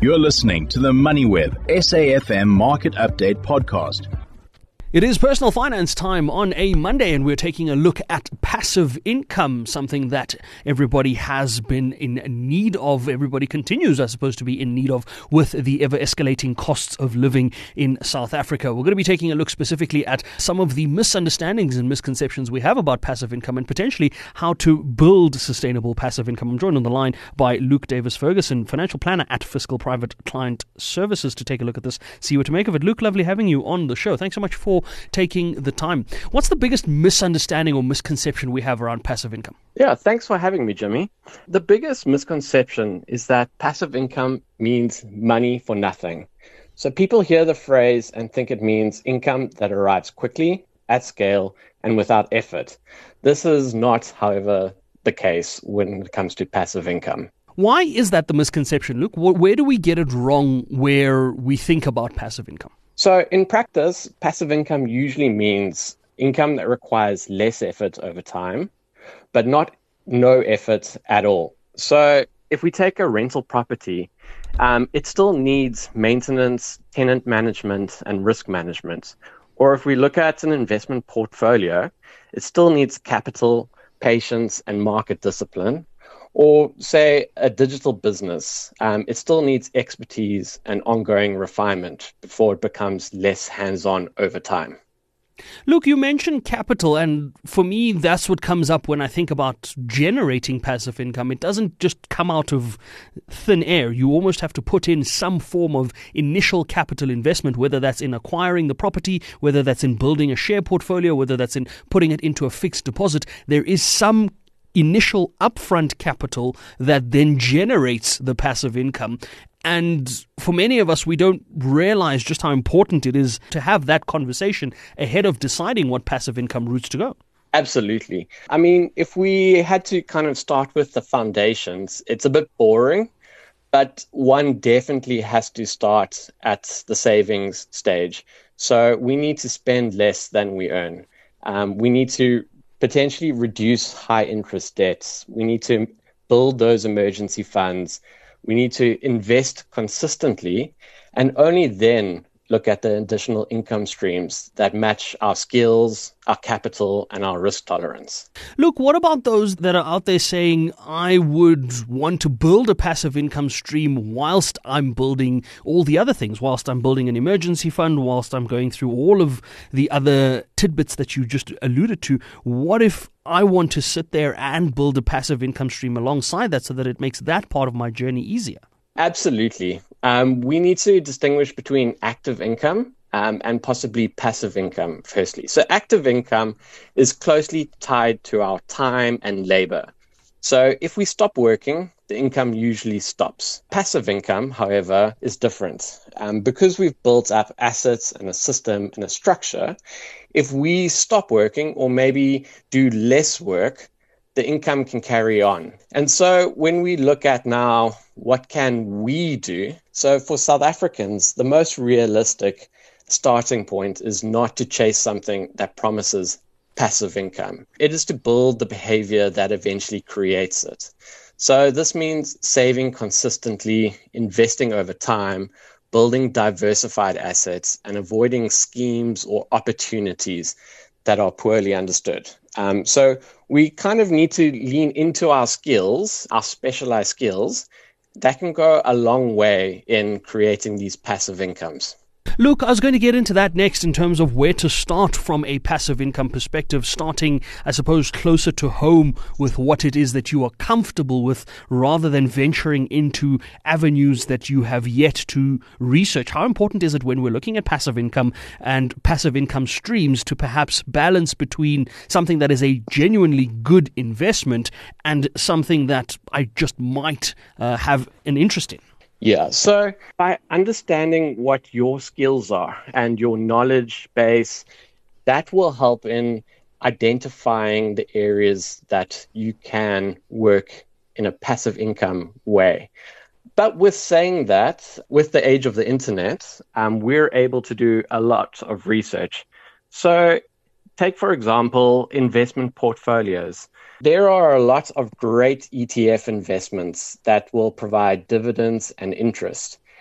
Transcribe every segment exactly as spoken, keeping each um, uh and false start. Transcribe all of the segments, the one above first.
You're listening to the MoneyWeb S A F M Market Update Podcast. It is personal finance time on a Monday, and we're taking a look at passive income, something that everybody has been in need of. Everybody continues, I suppose, to be in need of with the ever-escalating costs of living in South Africa. We're going to be taking a look specifically at some of the misunderstandings and misconceptions we have about passive income and potentially how to build sustainable passive income. I'm joined on the line by Luke Davis-Ferguson, financial planner at Fiscal Private Client Services, to take a look at this, see what to make of it. Luke, lovely having you on the show. Thanks so much for taking the time. What's the biggest misunderstanding or misconception we have around passive income? Yeah, thanks for having me, Jimmy. The biggest misconception is that passive income means money for nothing. So people hear the phrase and think it means income that arrives quickly, at scale, and without effort. This is not, however, the case when it comes to passive income. Why is that the misconception, Luke? Where do we get it wrong where we think about passive income? So in practice, passive income usually means income that requires less effort over time, but not no effort at all. So if we take a rental property, um, it still needs maintenance, tenant management, and risk management. Or if we look at an investment portfolio, it still needs capital, patience, and market discipline. Or say a digital business, um, it still needs expertise and ongoing refinement before it becomes less hands-on over time. Luke, you mentioned capital, and for me, that's what comes up when I think about generating passive income. It doesn't just come out of thin air. You almost have to put in some form of initial capital investment, whether that's in acquiring the property, whether that's in building a share portfolio, whether that's in putting it into a fixed deposit. There is some initial upfront capital that then generates the passive income. And for many of us, we don't realize just how important it is to have that conversation ahead of deciding what passive income routes to go. Absolutely. I mean, if we had to kind of start with the foundations, it's a bit boring, but one definitely has to start at the savings stage. So we need to spend less than we earn. Um, we need to potentially reduce high interest debts. We need to build those emergency funds. We need to invest consistently, and only then look at the additional income streams that match our skills, our capital, and our risk tolerance. Look, what about those that are out there saying, I would want to build a passive income stream whilst I'm building all the other things, whilst I'm building an emergency fund, whilst I'm going through all of the other tidbits that you just alluded to? What if I want to sit there and build a passive income stream alongside that so that it makes that part of my journey easier? Absolutely. Um, we need to distinguish between active income um, and possibly passive income, firstly. So active income is closely tied to our time and labor. So if we stop working, the income usually stops. Passive income, however, is different. Um, because we've built up assets and a system and a structure, if we stop working or maybe do less work, the income can carry on. And so when we look at now, what can we do? So for South Africans, the most realistic starting point is not to chase something that promises passive income. It is to build the behavior that eventually creates it. So this means saving consistently, investing over time, building diversified assets, and avoiding schemes or opportunities that are poorly understood. Um, so we kind of need to lean into our skills, our specialized skills. That can go a long way in creating these passive incomes. Luke, I was going to get into that next in terms of where to start from a passive income perspective, starting, I suppose, closer to home with what it is that you are comfortable with rather than venturing into avenues that you have yet to research. How important is it when we're looking at passive income and passive income streams to perhaps balance between something that is a genuinely good investment and something that I just might uh, have an interest in? Yeah, so by understanding what your skills are and your knowledge base, that will help in identifying the areas that you can work in a passive income way. But with saying that, with the age of the internet, um, we're able to do a lot of research. So take, for example, investment portfolios. There are a lot of great E T F investments that will provide dividends and interest.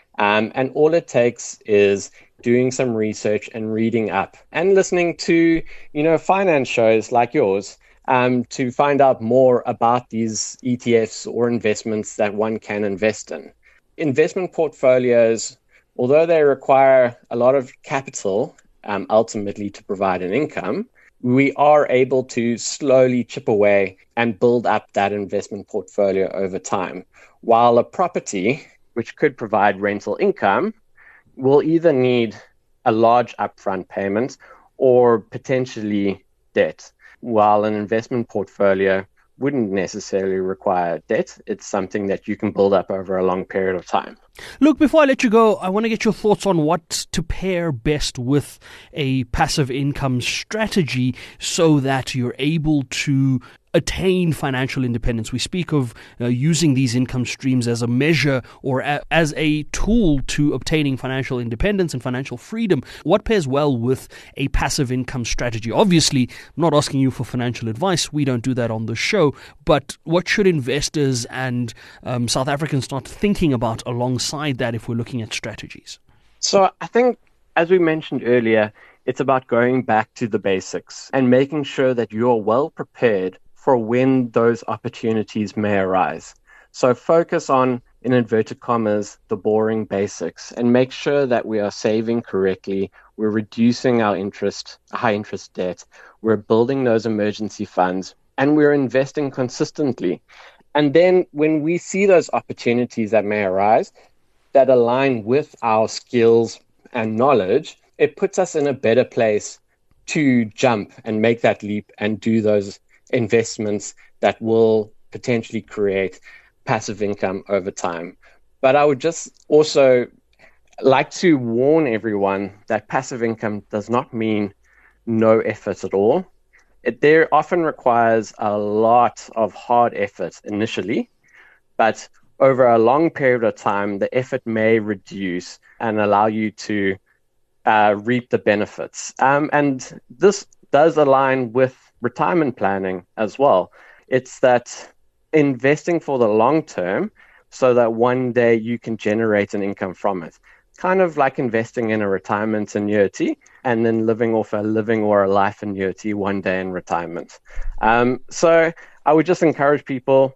Um, and all it takes is doing some research and reading up and listening to, you know, finance shows like yours um, to find out more about these E T Fs or investments that one can invest in. Investment portfolios, although they require a lot of capital um, ultimately to provide an income, we are able to slowly chip away and build up that investment portfolio over time. While a property, which could provide rental income, will either need a large upfront payment or potentially debt, while an investment portfolio wouldn't necessarily require debt. It's something that you can build up over a long period of time. Luke, before I let you go, I want to get your thoughts on what to pair best with a passive income strategy so that you're able to attain financial independence. We speak of uh, using these income streams as a measure or a, as a tool to obtaining financial independence and financial freedom. What pairs well with a passive income strategy? Obviously, I'm not asking you for financial advice. We don't do that on the show. But what should investors and um, South Africans start thinking about alongside that if we're looking at strategies? So I think, as we mentioned earlier, it's about going back to the basics and making sure that you're well prepared for when those opportunities may arise. So focus on, in inverted commas, the boring basics and make sure that we are saving correctly, we're reducing our interest, high interest debt, we're building those emergency funds, and we're investing consistently. And then when we see those opportunities that may arise that align with our skills and knowledge, it puts us in a better place to jump and make that leap and do those investments that will potentially create passive income over time. But I would just also like to warn everyone that passive income does not mean no effort at all. It there often requires a lot of hard effort initially, but over a long period of time, the effort may reduce and allow you to uh, reap the benefits. Um, and this does align with retirement planning as well. It's that investing for the long term so that one day you can generate an income from it. Kind of like investing in a retirement annuity and then living off a living or a life annuity one day in retirement. Um, so I would just encourage people,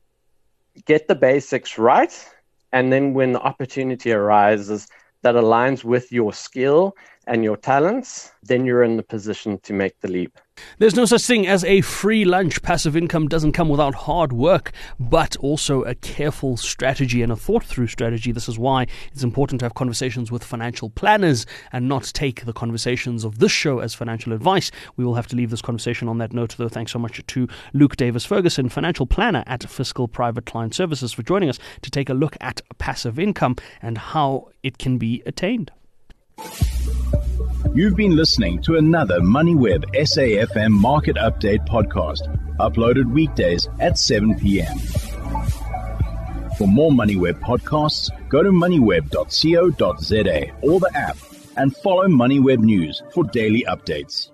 get the basics right, and then when the opportunity arises that aligns with your skill and your talents, then you're in the position to make the leap. There's no such thing as a free lunch. Passive income doesn't come without hard work, but also a careful strategy and a thought-through strategy. This is why it's important to have conversations with financial planners and not take the conversations of this show as financial advice. We will have to leave this conversation on that note, though. Thanks so much to Luke Davis-Ferguson, financial planner at Fiscal Private Client Services, for joining us to take a look at passive income and how it can be attained. You've been listening to another MoneyWeb S A F M Market Update podcast, uploaded weekdays at seven p.m. For more MoneyWeb podcasts, go to moneyweb dot co dot za or the app and follow MoneyWeb News for daily updates.